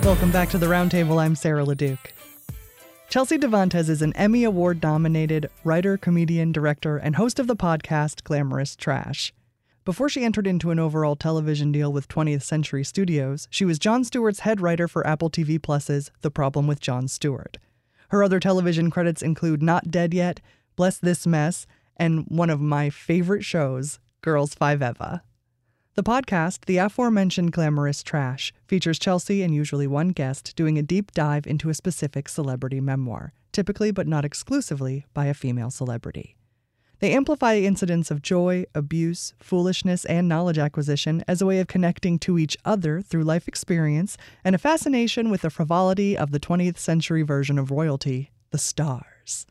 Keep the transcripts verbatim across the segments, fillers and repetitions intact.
Welcome back to the Roundtable. I'm Sarah LeDuc. Chelsea Devantez is an Emmy Award-nominated writer, comedian, director, and host of the podcast Glamorous Trash. Before she entered into an overall television deal with twentieth Century Studios, she was Jon Stewart's head writer for Apple T V Plus's The Problem with Jon Stewart. Her other television credits include Not Dead Yet, Bless This Mess, and one of my favorite shows, Girls Five Eva. The podcast, the aforementioned Glamorous Trash, features Chelsea and usually one guest doing a deep dive into a specific celebrity memoir, typically but not exclusively by a female celebrity. They amplify incidents of joy, abuse, foolishness, and knowledge acquisition as a way of connecting to each other through life experience and a fascination with the frivolity of the twentieth century version of royalty, the stars.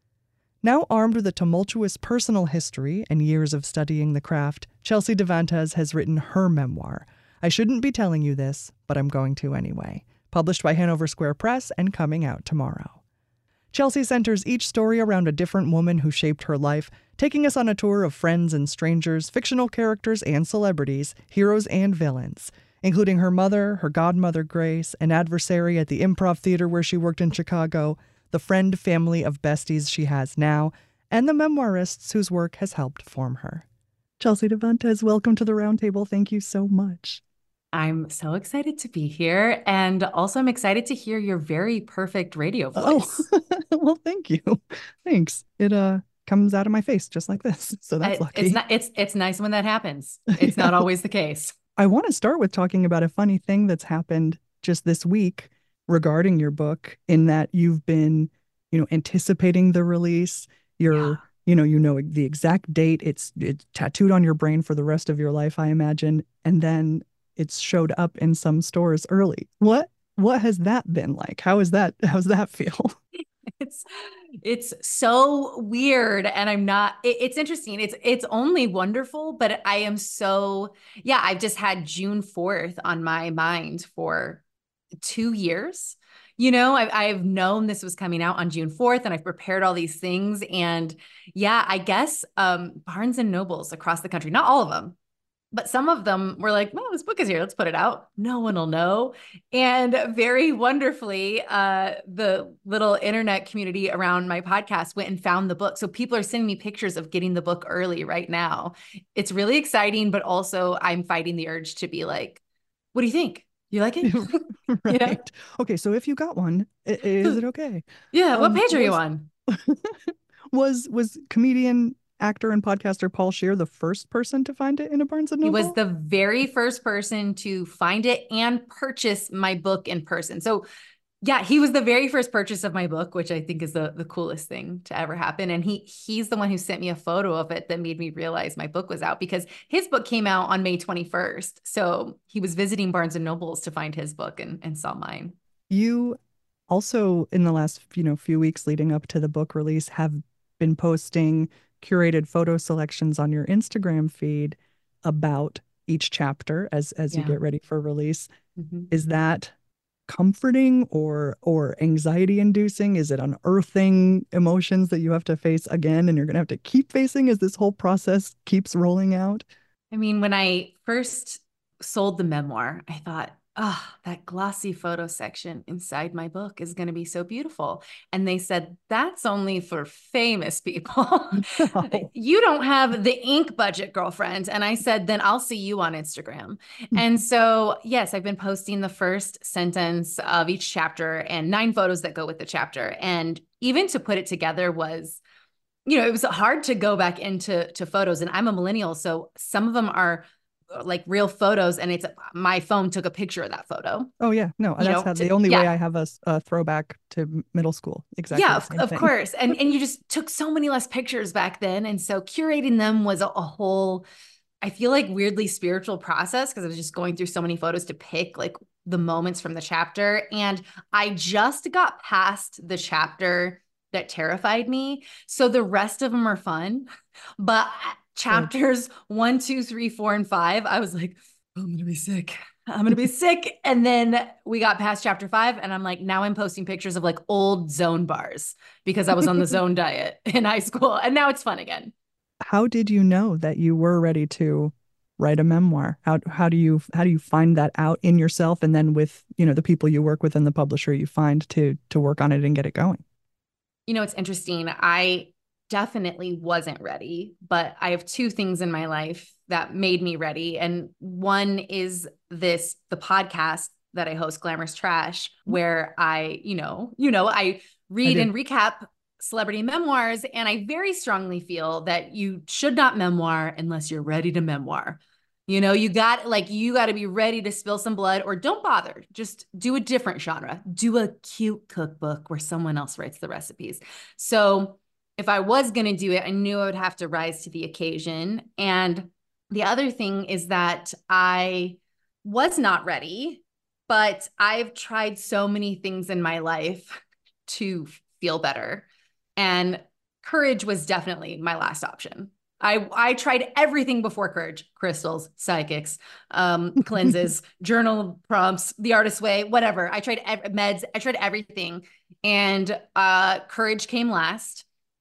Now armed with a tumultuous personal history and years of studying the craft, Chelsea Devantez has written her memoir. I shouldn't be telling you this, but I'm going to anyway. Published by Hanover Square Press and coming out tomorrow. Chelsea centers each story around a different woman who shaped her life, taking us on a tour of friends and strangers, fictional characters and celebrities, heroes and villains, including her mother, her godmother Grace, an adversary at the Improv Theater where she worked in Chicago, the friend family of besties she has now, and the memoirists whose work has helped form her. Chelsea Devantez, welcome to the Roundtable. Thank you so much. I'm so excited to be here. And also I'm excited to hear your very perfect radio voice. Oh, well, thank you. Thanks. It uh comes out of my face just like this. So that's I, lucky. It's not, it's, it's nice when that happens. It's yeah. not always the case. I want to start with talking about a funny thing that's happened just this week regarding your book, in that you've been, you know, anticipating the release. You're, yeah. you know, you know the exact date. It's it's tattooed on your brain for the rest of your life, I imagine. And then it's showed up in some stores early. What what has that been like? How is that? How's that feel? It's it's so weird, and I'm not. It, it's interesting. It's it's only wonderful, but I am so yeah. I've just had June fourth on my mind for two years. You know, I've, I've known this was coming out on June fourth, and I've prepared all these things. And yeah, I guess um, Barnes and Nobles across the country, not all of them, but some of them were like, well, this book is here. Let's put it out. No one will know. And very wonderfully, uh, the little internet community around my podcast went and found the book. So people are sending me pictures of getting the book early right now. It's really exciting, but also I'm fighting the urge to be like, what do you think? You like it? Right. You know? Okay, so if you got one, is it okay? Yeah, what um, page are was, you on? was was comedian, actor, and podcaster Paul Scheer the first person to find it in a Barnes and Noble? He was the very first person to find it and purchase my book in person. So yeah, he was the very first purchase of my book, which I think is the, the coolest thing to ever happen. And he he's the one who sent me a photo of it that made me realize my book was out, because his book came out on May twenty-first. So he was visiting Barnes and Nobles to find his book and, and saw mine. You also, in the last you know few weeks leading up to the book release, have been posting curated photo selections on your Instagram feed about each chapter as as yeah. you get ready for release. Mm-hmm. Is that comforting or or anxiety inducing? Is it unearthing emotions that you have to face again and you're gonna have to keep facing as this whole process keeps rolling out? I mean, when I first sold the memoir, I thought, oh, that glossy photo section inside my book is going to be so beautiful. And they said, that's only for famous people. No. You don't have the ink budget, girlfriend. And I said, then I'll see you on Instagram. And so, yes, I've been posting the first sentence of each chapter and nine photos that go with the chapter. And even to put it together was, you know, it was hard to go back into to photos. And I'm a millennial, so some of them are like real photos, and it's my phone took a picture of that photo. Oh yeah, no, you that's know, how, to, the only yeah. way I have a, a throwback to middle school. Exactly. Yeah, of, of course. And and you just took so many less pictures back then, and so curating them was a, a whole, I feel like weirdly spiritual process, because I was just going through so many photos to pick like the moments from the chapter. And I just got past the chapter that terrified me, so the rest of them are fun, but chapters one, two, three, four, and five, I was like, oh, I'm going to be sick. I'm going to be sick. And then we got past chapter five, and I'm like, now I'm posting pictures of like old Zone bars because I was on the Zone diet in high school. And now it's fun again. How did you know that you were ready to write a memoir? How how do you how do you find that out in yourself, and then with, you know, the people you work with and the publisher you find to to work on it and get it going? You know, it's interesting. I definitely wasn't ready, but I have two things in my life that made me ready. And one is this, the podcast that I host, Glamorous Trash, where I, you know, you know, I read I and recap celebrity memoirs. And I very strongly feel that you should not memoir unless you're ready to memoir. You know, you got like, you got to be ready to spill some blood, or don't bother. Just do a different genre. Do a cute cookbook where someone else writes the recipes. So if I was going to do it, I knew I would have to rise to the occasion. And the other thing is that I was not ready, but I've tried so many things in my life to feel better. And courage was definitely my last option. I, I tried everything before courage: crystals, psychics, um, cleanses, journal prompts, the artist's way, whatever. I tried ev- meds. I tried everything. And uh, courage came last.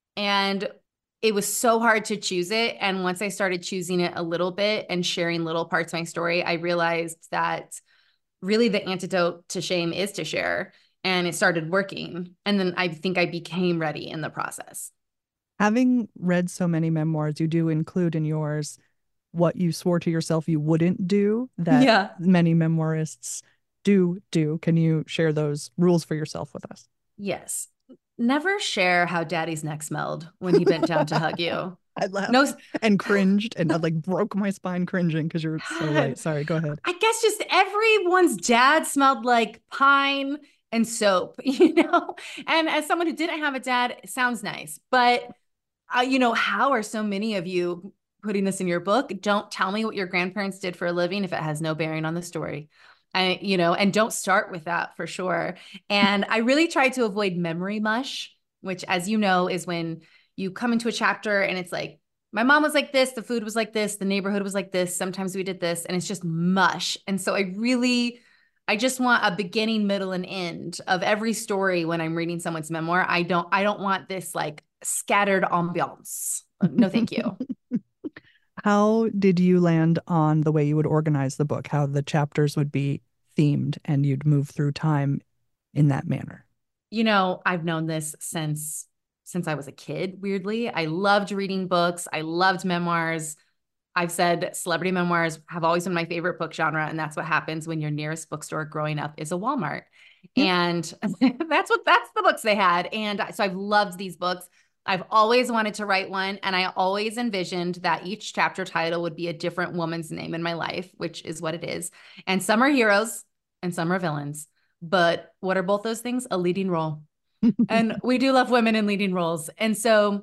And it was so hard to choose it. And once I started choosing it a little bit and sharing little parts of my story, I realized that really the antidote to shame is to share. And it started working. And then I think I became ready in the process. Having read so many memoirs, you do include in yours what you swore to yourself you wouldn't do that Yeah. many memoirists do do. Can you share those rules for yourself with us? Yes. Never share how daddy's neck smelled when he bent down to hug you. I laughed No, and cringed and I like broke my spine cringing because you're so right. Sorry, go ahead. I guess just everyone's dad smelled like pine and soap, you know? And as someone who didn't have a dad, it sounds nice. But, uh, you know, how are so many of you putting this in your book? Don't tell me what your grandparents did for a living if it has no bearing on the story. I, you know, and don't start with that for sure. And I really tried to avoid memory mush, which, as you know, is when you come into a chapter and it's like, my mom was like this, the food was like this, the neighborhood was like this, sometimes we did this, and it's just mush. And so I really, I just want a beginning, middle, and end of every story when I'm reading someone's memoir. I don't, I don't want this like scattered ambiance. No, thank you. How did you land on the way you would organize the book, how the chapters would be themed and you'd move through time in that manner? You know, I've known this since since I was a kid, weirdly. I loved reading books. I loved memoirs. I've said celebrity memoirs have always been my favorite book genre, and that's what happens when your nearest bookstore growing up is a Walmart. Yep. And that's what that's the books they had. And so I've loved these books. I've always wanted to write one, and I always envisioned that each chapter title would be a different woman's name in my life, which is what it is. And some are heroes and some are villains. But what are both those things? A leading role. And we do love women in leading roles. And so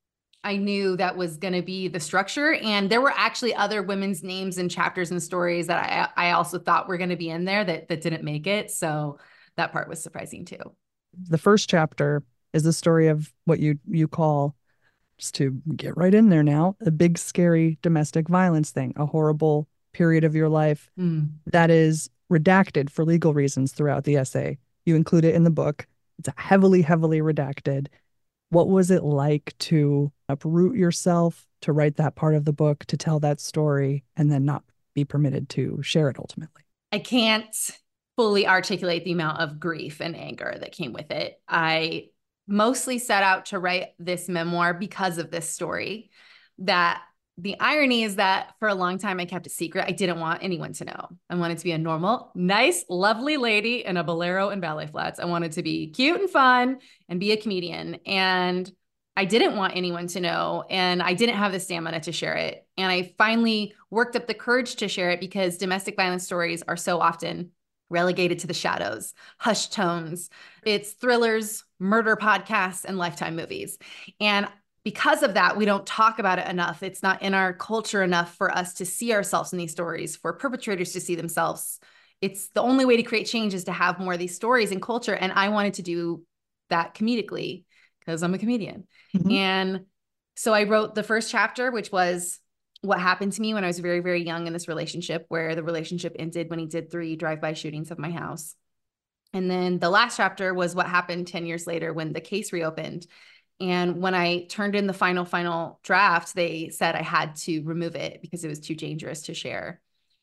I knew that was going to be the structure. And there were actually other women's names and chapters and stories that I, I also thought were going to be in there that, that didn't make it. So that part was surprising too. The first chapter is the story of what you you call, just to get right in there now, a big scary domestic violence thing, a horrible period of your life Mm. that is redacted for legal reasons throughout the essay. You include it in the book. It's heavily, heavily redacted. What was it like to uproot yourself, to write that part of the book, to tell that story, and then not be permitted to share it ultimately? I can't fully articulate the amount of grief and anger that came with it. I mostly set out to write this memoir because of this story. That the irony is that for a long time I kept it secret. I didn't want anyone to know. I wanted to be a normal, nice, lovely lady in a bolero and ballet flats. I wanted to be cute and fun and be a comedian. And I didn't want anyone to know. And I didn't have the stamina to share it. And I finally worked up the courage to share it because domestic violence stories are so often relegated to the shadows, hushed tones. It's thrillers, murder podcasts, and Lifetime movies. And because of that, we don't talk about it enough. It's not in our culture enough for us to see ourselves in these stories, for perpetrators to see themselves. It's the only way to create change is to have more of these stories in culture. And I wanted to do that comedically because I'm a comedian. Mm-hmm. And so I wrote the first chapter, which was what happened to me when I was very, very young in this relationship, where the relationship ended when he did three drive-by shootings of my house. And then the last chapter was what happened ten years later when the case reopened. And when I turned in the final, final draft, they said I had to remove it because it was too dangerous to share.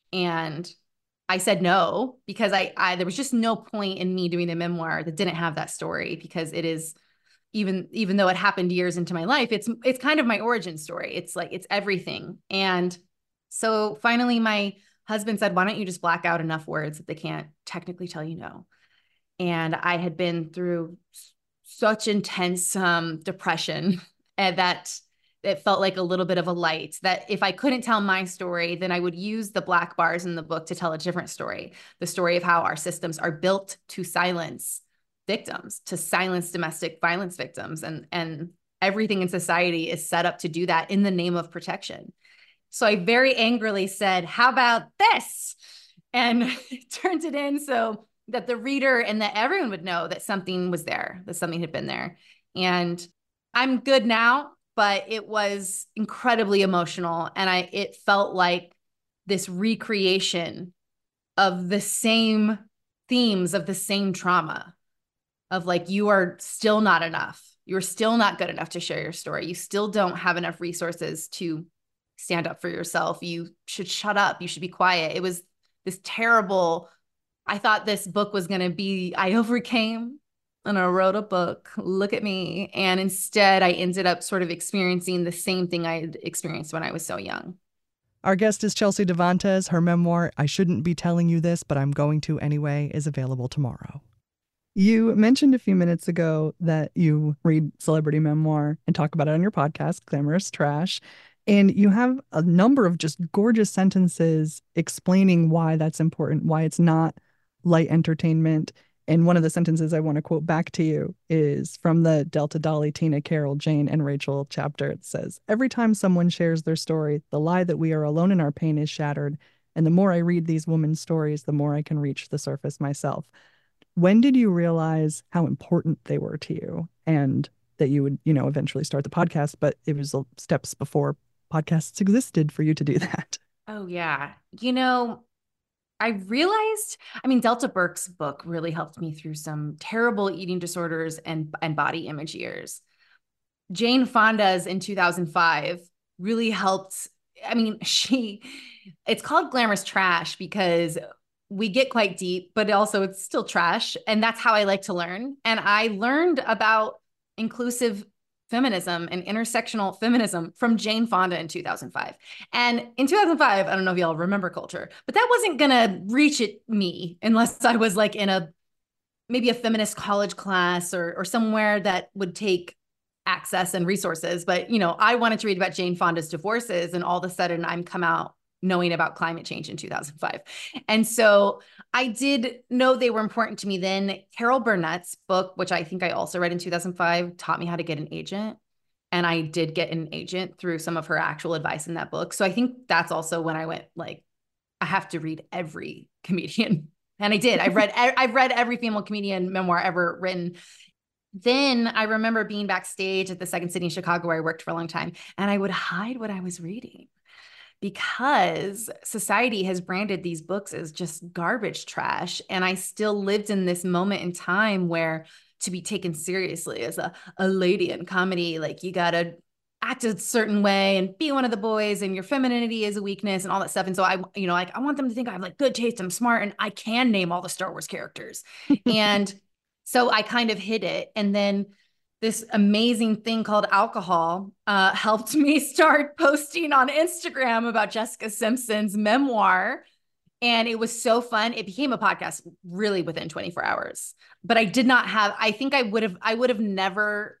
And I said no, because I, I there was just no point in me doing the memoir that didn't have that story, because it is, even even though it happened years into my life, it's it's kind of my origin story. It's like, it's everything. And so finally my husband said, why don't you just black out enough words that they can't technically tell you no? And I had been through such intense um, depression, and that it felt like a little bit of a light, that if I couldn't tell my story, then I would use the black bars in the book to tell a different story. The story of how our systems are built to silence victims, to silence domestic violence victims. And, and everything in society is set up to do that in the name of protection. So I very angrily said, how about this? And turned it in so that the reader and that everyone would know that something was there, that something had been there. And I'm good now, but it was incredibly emotional. And I, it felt like this recreation of the same themes, of the same trauma, of like, you are still not enough. You're still not good enough to share your story. You still don't have enough resources to stand up for yourself. You should shut up. You should be quiet. It was this terrible, I thought this book was going to be, I overcame and I wrote a book. Look at me. And instead, I ended up sort of experiencing the same thing I had experienced when I was so young. Our guest is Chelsea Devantez. Her memoir, I Shouldn't Be Telling You This, But I'm Going to Anyway, is available tomorrow. You mentioned a few minutes ago that you read celebrity memoir and talk about it on your podcast, Glamorous Trash. And you have a number of just gorgeous sentences explaining why that's important, why it's not light entertainment. And one of the sentences I want to quote back to you is from the Delta Dolly, Tina, Carol, Jane, and Rachel chapter. It says, every time someone shares their story, the lie that we are alone in our pain is shattered. And the more I read these women's stories, the more I can reach the surface myself. When did you realize how important they were to you, and that you would, you know, eventually start the podcast, but it was steps before podcasts existed for you to do that? Oh, yeah. You know, I realized, I mean, Delta Burke's book really helped me through some terrible eating disorders and, and body image years. Jane Fonda's in two thousand five really helped. I mean, she, it's called Glamorous Trash because we get quite deep, but also it's still trash. And that's how I like to learn. And I learned about inclusive feminism and intersectional feminism from Jane Fonda in two thousand five. And in two thousand five, I don't know if y'all remember Culture, but that wasn't going to reach at me unless I was like in a, maybe a feminist college class or, or somewhere that would take access and resources. But, you know, I wanted to read about Jane Fonda's divorces, and all of a sudden I'm come out knowing about climate change in two thousand five. And so I did know they were important to me then. Carol Burnett's book, which I think I also read in two thousand five, taught me how to get an agent. And I did get an agent through some of her actual advice in that book. So I think that's also when I went like, I have to read every comedian. And I did. I've read, I've read every female comedian memoir ever written. Then I remember being backstage at the Second City in Chicago, where I worked for a long time, and I would hide what I was reading, because society has branded these books as just garbage trash. And I still lived in this moment in time where to be taken seriously as a, a lady in comedy, like you got to act a certain way and be one of the boys, and your femininity is a weakness and all that stuff. And so I, you know, like I want them to think I have like good taste, I'm smart, and I can name all the Star Wars characters. And so I kind of hid it. And then this amazing thing called alcohol uh, helped me start posting on Instagram about Jessica Simpson's memoir. And it was so fun. It became a podcast really within twenty-four hours. But I did not have, I think I would have, I would have never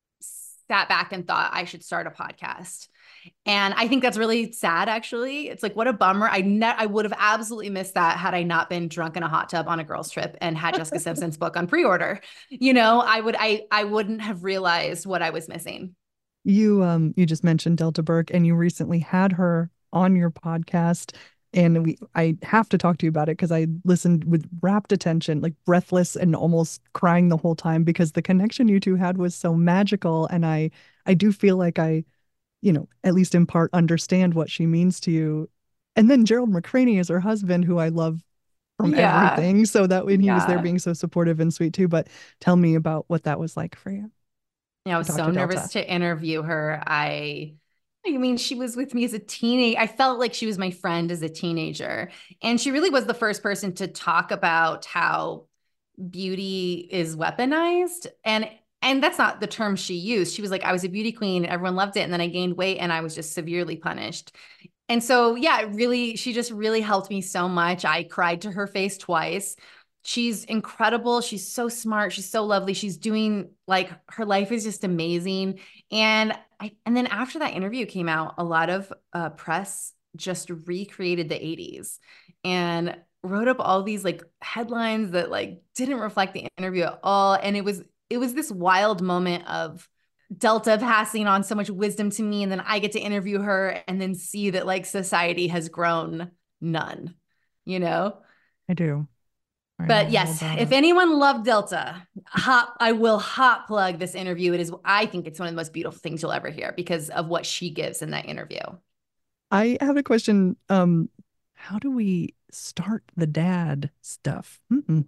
sat back and thought I should start a podcast. And I think that's really sad, actually. It's like, what a bummer. I ne- I would have absolutely missed that had I not been drunk in a hot tub on a girls' trip and had Jessica Simpson's book on pre-order. You know, I would I I wouldn't have realized what I was missing. You um you just mentioned Delta Burke, and you recently had her on your podcast. And we I have to talk to you about it because I listened with rapt attention, like breathless and almost crying the whole time, because the connection you two had was so magical. And I I do feel like I, you know, at least in part, understand what she means to you. And then Gerald McCraney is her husband, who I love from Yeah. everything. So that when he was there Yeah. being so supportive and sweet too. But tell me about what that was like for you. Yeah, I to was talk so to nervous Delta? to interview her. I I mean, she was with me as a teenager. I felt like she was my friend as a teenager. And she really was the first person to talk about how beauty is weaponized. And and that's not the term she used. She was like, I was a beauty queen and everyone loved it. And then I gained weight and I was just severely punished. And so, yeah, it really, she just really helped me so much. I cried to her face twice. She's incredible. She's so smart. She's so lovely. She's doing like her life is just amazing. And I, and then after that interview came out, a lot of uh, press just recreated the eighties and wrote up all these like headlines that like didn't reflect the interview at all. And it was, it was this wild moment of Delta passing on so much wisdom to me. And then I get to interview her and then see that like society has grown none, you know? I do. I know But all yes, about if it. anyone loved Delta, hot, I will hot plug this interview. It is, I think it's one of the most beautiful things you'll ever hear because of what she gives in that interview. I have a question. Um, how do we start the dad stuff?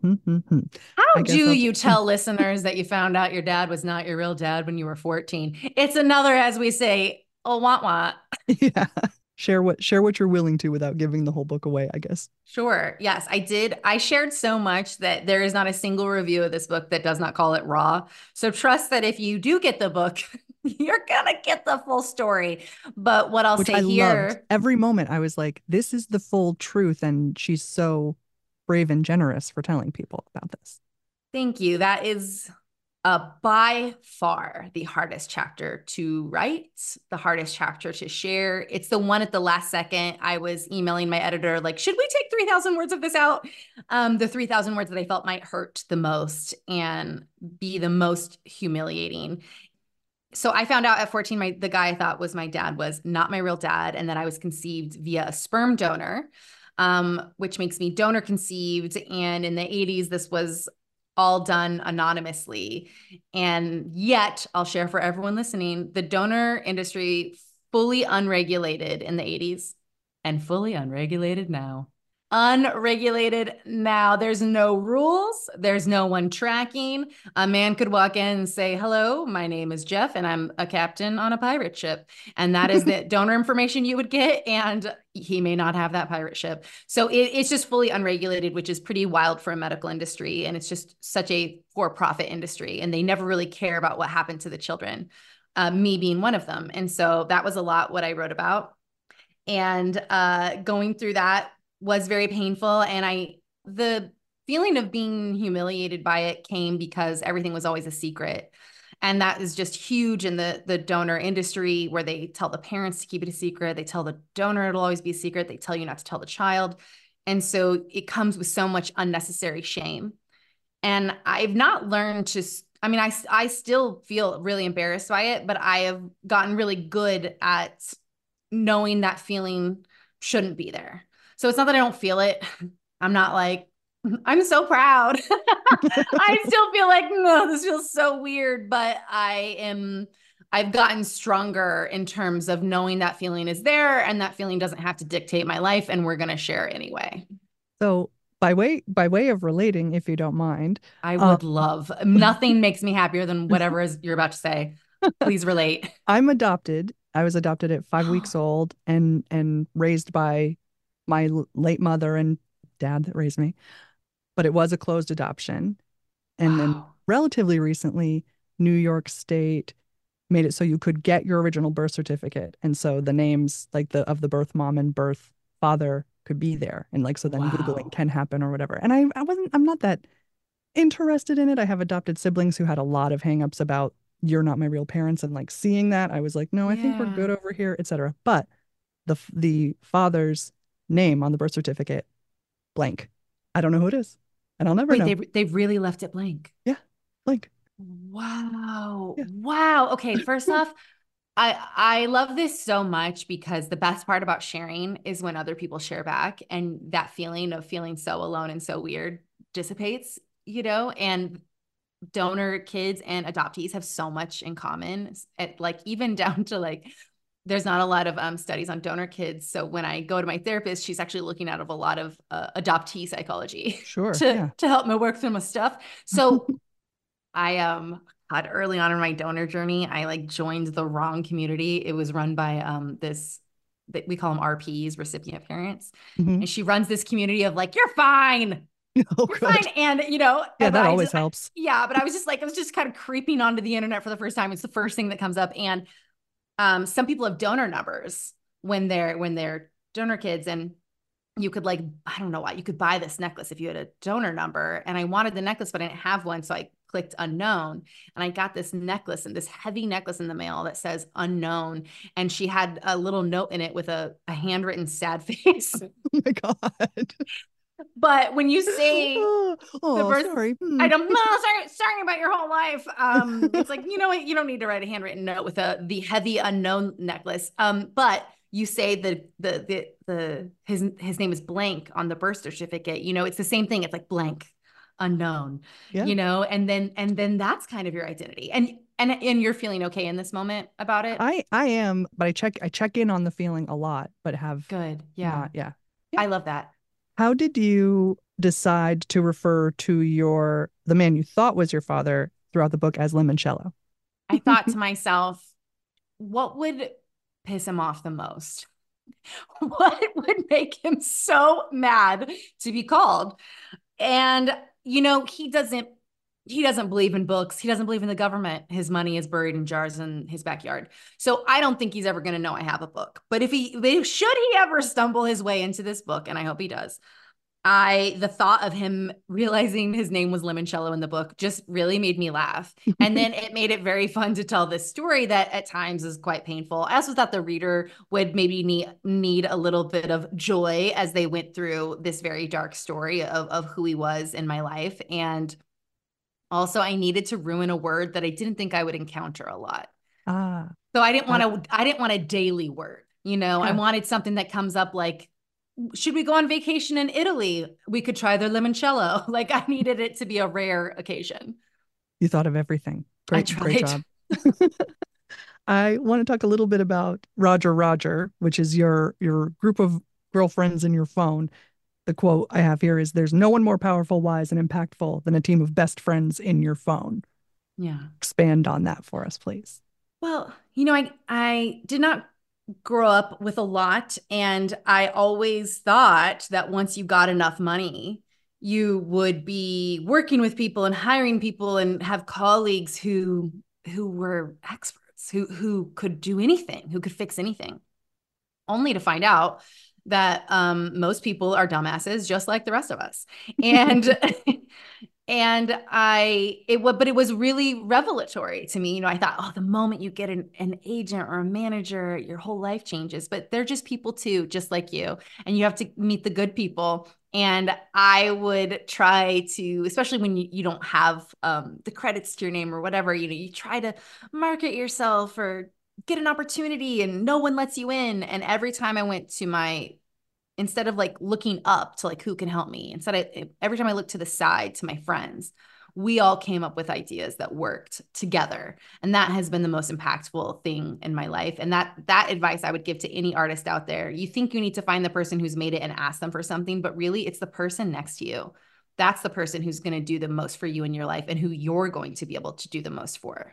I How guess do I'll you just, tell listeners that you found out your dad was not your real dad when you were fourteen? It's another, as we say, oh, want, want. yeah. Share what share what you're willing to without giving the whole book away, I guess. Sure. Yes, I did. I shared so much that there is not a single review of this book that does not call it raw. So trust that if you do get the book, you're going to get the full story. But what I'll Which say I loved. here, Every moment I was like, this is the full truth, and she's so brave and generous for telling people about this. thank you. That is uh, by far the hardest chapter to write, the hardest chapter to share. It's the one at the last second. I was emailing my editor, like, should we take three thousand words of this out? Um, the three thousand words that I felt might hurt the most and be the most humiliating. So I found out at fourteen, my the guy I thought was my dad was not my real dad, and that I was conceived via a sperm donor, um, which makes me donor conceived. And in the eighties, this was all done anonymously. And yet, I'll share for everyone listening, the donor industry fully unregulated in the eighties and fully unregulated now. Unregulated now. There's no rules. There's no one tracking. A man could walk in and say, hello, my name is Jeff, and I'm a captain on a pirate ship. And that is the donor information you would get. And he may not have that pirate ship. So it, it's just fully unregulated, which is pretty wild for a medical industry. And it's just such a for-profit industry. And they never really care about what happened to the children, uh, me being one of them. And so that was a lot what I wrote about. And uh, going through that was very painful. And I, the feeling of being humiliated by it came because everything was always a secret. And that is just huge in the, the donor industry where they tell the parents to keep it a secret. They tell the donor it'll always be a secret. They tell you not to tell the child. And so it comes with so much unnecessary shame. And I've not learned to, I mean, I, I still feel really embarrassed by it, but I have gotten really good at knowing that feeling shouldn't be there. So it's not that I don't feel it. I'm not like, I'm so proud. I still feel like, no, this feels so weird, but I am, I've gotten stronger in terms of knowing that feeling is there and that feeling doesn't have to dictate my life and we're going to share anyway. So by way by way of relating, if you don't mind, I um, would love, nothing makes me happier than whatever is you're about to say. Please relate. I'm adopted. I was adopted at five weeks old and and raised by my late mother and dad that raised me. But it was a closed adoption. And then Wow. relatively recently, New York State made it so you could get your original birth certificate. And so the names like the of the birth mom and birth father could be there. And like so then Googling Wow. can happen or whatever. And I, I wasn't I'm not that interested in it. I have adopted siblings who had a lot of hangups about you're not my real parents. And like seeing that, I was like, no, I think we're Yeah. good over here, et cetera. But the the father's name on the birth certificate, blank. I don't know who it is. And I'll never Wait, they know. they really left it blank. Yeah, blank. Wow. Yeah. Wow. Okay, first off, I I love this so much because the best part about sharing is when other people share back and that feeling of feeling so alone and so weird dissipates, you know, and donor kids and adoptees have so much in common. At, like even down to like there's not a lot of um, studies on donor kids. So when I go to my therapist, she's actually looking at a lot of uh, adoptee psychology Sure. to Yeah. to help me work through my stuff. So I um God, early on in my donor journey, I like joined the wrong community. It was run by um this that we call them R Ps, recipient parents. Mm-hmm. And she runs this community of like, you're fine. Oh, You're good. fine. And you know, Yeah, and that I always just I, helps. yeah, but I was just like, I was just kind of creeping onto the internet for the first time. It's the first thing that comes up. And um some people have donor numbers when they're when they're donor kids. And you could like, I don't know why, you could buy this necklace if you had a donor number. And I wanted the necklace, but I didn't have one. So I clicked unknown and I got this necklace and this heavy necklace in the mail that says unknown. And she had a little note in it with a, a handwritten sad face. Oh my God. But when you say oh, the oh verse, sorry. Hmm. I don't know, sorry, sorry about your whole life. Um, it's like, you know what, you don't need to write a handwritten note with a the heavy unknown necklace. Um, but you say the the the the his his name is blank on the birth certificate. You know, it's the same thing. It's like blank, unknown. Yeah. You know, and then and then that's kind of your identity. And and and you're feeling okay in this moment about it. I I am, but I check I check in on the feeling a lot, but have Good. Yeah. not, yeah. yeah. I love that. How did you decide to refer to your the man you thought was your father throughout the book as Limoncello? I thought to myself, what would piss him off the most? What would make him so mad to be called? And, you know, he doesn't, he doesn't believe in books. He doesn't believe in the government. His money is buried in jars in his backyard. So I don't think he's ever going to know I have a book. But if he, should he ever stumble his way into this book, and I hope he does, I, the thought of him realizing his name was Limoncello in the book just really made me laugh. And then it made it very fun to tell this story that at times is quite painful. I also thought the reader would maybe need, need a little bit of joy as they went through this very dark story of, of who he was in my life. And also I needed to ruin a word that I didn't think I would encounter a lot. Ah. So I didn't want to, I didn't want a daily word, you know, yeah. I wanted something that comes up like, should we go on vacation in Italy? We could try their limoncello. Like I needed it to be a rare occasion. You thought of everything. Great, I great job. I want to talk a little bit about Roger Roger, which is your your group of girlfriends in your phone. The quote I have here is, "There's no one more powerful, wise, and impactful than a team of best friends in your phone." Yeah. Expand on that for us, please. Well, you know, I I did not grow up with a lot. And I always thought that once you got enough money, you would be working with people and hiring people and have colleagues who who were experts, who who could do anything, who could fix anything. Only to find out that um, most people are dumbasses, just like the rest of us. And And I, it was, but it was really revelatory to me. You know, I thought, oh, the moment you get an, an agent or a manager, your whole life changes. But they're just people too, just like you. And you have to meet the good people. And I would try to, especially when you, you don't have um, the credits to your name or whatever, you know, you try to market yourself or get an opportunity and no one lets you in. And every time I went to my instead of like looking up to like who can help me, instead I, every time I looked to the side to my friends, we all came up with ideas that worked together. And that has been the most impactful thing in my life. And that that advice I would give to any artist out there. You think you need to find the person who's made it and ask them for something, but really it's the person next to you. That's the person who's going to do the most for you in your life and who you're going to be able to do the most for.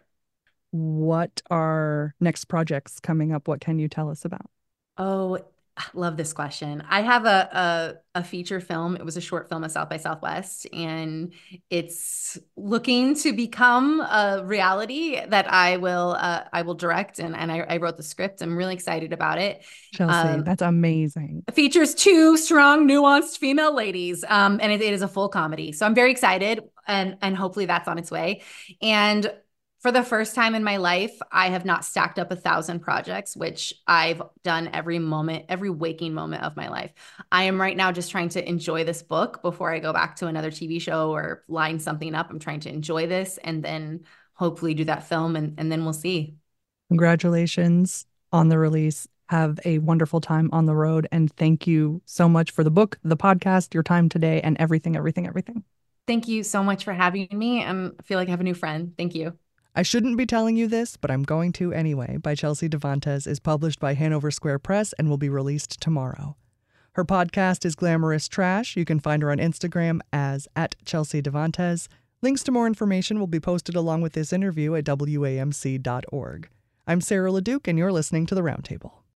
What are next projects coming up? What can you tell us about? Oh, I love this question. I have a, a a feature film. It was a short film at South by Southwest, and it's looking to become a reality that I will uh, I will direct, and and I, I wrote the script. I'm really excited about it. Chelsea, um, that's amazing. It features two strong, nuanced female ladies, um, and it, it is a full comedy. So I'm very excited, and and hopefully that's on its way. And for the first time in my life, I have not stacked up a thousand projects, which I've done every moment, every waking moment of my life. I am right now just trying to enjoy this book before I go back to another T V show or line something up. I'm trying to enjoy this and then hopefully do that film, and, and then we'll see. Congratulations on the release. Have a wonderful time on the road. And thank you so much for the book, the podcast, your time today, and everything, everything, everything. Thank you so much for having me. And I feel like I have a new friend. Thank you. I shouldn't be telling you this, but I'm going to anyway, by Chelsea Devantez is published by Hanover Square Press and will be released tomorrow. Her podcast is Glamorous Trash. You can find her on Instagram as at Chelsea Devantez. Links to more information will be posted along with this interview at W A M C dot org. I'm Sarah LeDuc, and you're listening to The Roundtable.